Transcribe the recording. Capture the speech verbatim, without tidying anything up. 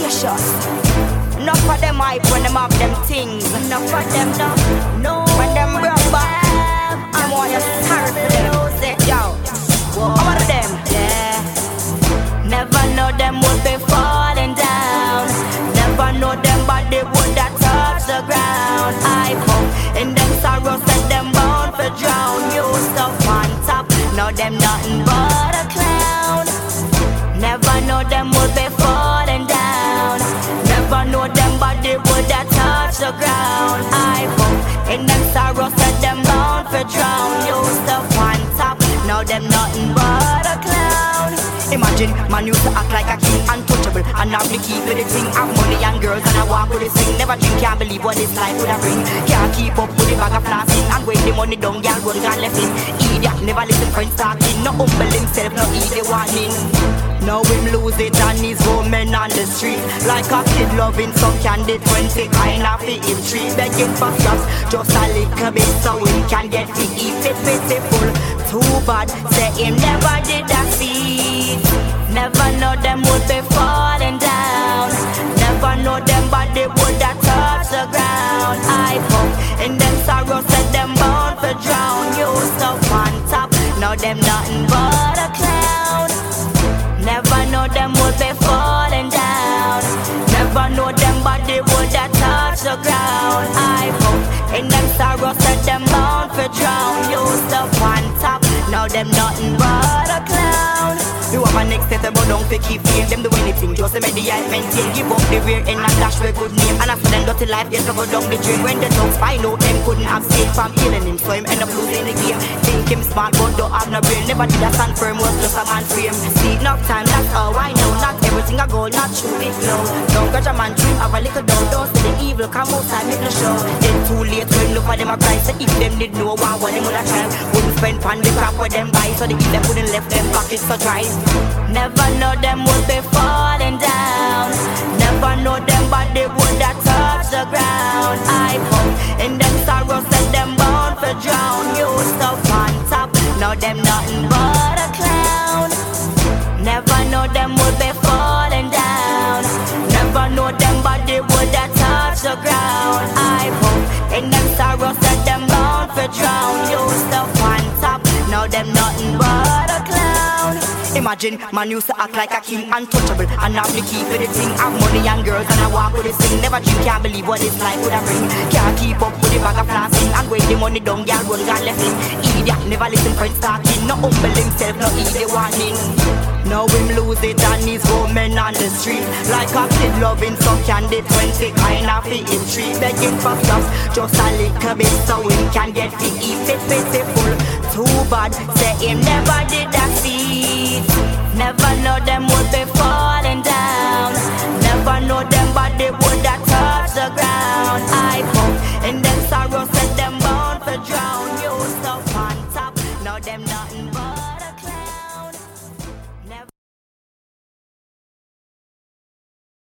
precious. Enough of them hype when them have them things. Enough of them no, no. When them broke back, I'm want you sorry for them. Yo, all of them, yeah. Never know them would be falling down. Never know them body would that touch the ground. I come in them sorrow, set them bound for drown. You stuff on top, know them nothing but a clown. Never know them would be falling down. Never know them body would that touch the ground. I come in them sorrow, set them bound for drown. You stuff on top, know them nothing but a clown. Imagine, man used to act like a king, untouchable, and now we keep with the thing. Have money and girls and I walk with the swing. Never drink, can't believe what this life would have bring. Can't keep up with the bag of flossing, and when the money down, girl run gone left him. Idiot, never listen friends talking, no humble himself, no easy warning. Now him lose it and he's woman on the street, like a kid loving some candy, twenty kind of fit him treat. Begging for scraps, just a little bit so he can get to eat it pitiful. Too bad, say him never did that feed. Never know them would be falling down. Never know them body would that touch the ground. I come in them sorrow, set them bound for drown. You stuff on top, know them nothing but a clown. Never know them would be falling down. Never know them body would that touch the ground. I come in them sorrow, set them bound for drown. You stuff on top, know them nothing but a clown. You have a next step but don't fake keep fame. Them do anything just to make the hype maintain. Give up the rear end and dash for a good name. And after them dirty life just to go down the drain. When the dogs find out them couldn't abstain from killing him, so him end up losing the game. Think him smart but don't have no brain. Never did a stand firm, was just a man frame. See enough time, that's all I know. Not everything I go, not true, it flow. Don't catch a man dream, have a little down. Don't see the evil come outside, make the show. Then too late when look for them a price. So if them did know what what them would have tried, wouldn't spend pan the crap where them buy. So the if them couldn't left them pockets so dry. Never know them would be falling down. Never know them body would that touch the ground. I come in them sorrow, set them bound for drown. You stuff on top, know them nothing but a clown. Never know them would be falling down. Never know them body would that touch the ground. I come in them sorrow, set them bound for drown. You stuff on top, know them nothing but a clown. Imagine, man used to act like a king, untouchable, and now we keep with the thing. Have money and girls and I walk with the thing. Never drink, can't believe what this life would have bring. Can't keep up with the bag of flossing, and when the money down, girl run gone left him. Idiot, never listen friends talking, no humble himself, no easy warning. Now him lose it and he's woman on the street, like a kid loving some candy, twenty kind of fit him treat. Begging for scraps, just a little bit so him can get to eat it pitiful. Too bad, say him never did that feed. Never know them would be falling down. Never know them body would that touch the ground. I come in them sorrow, set them bound for drown. You stuff on top, know them not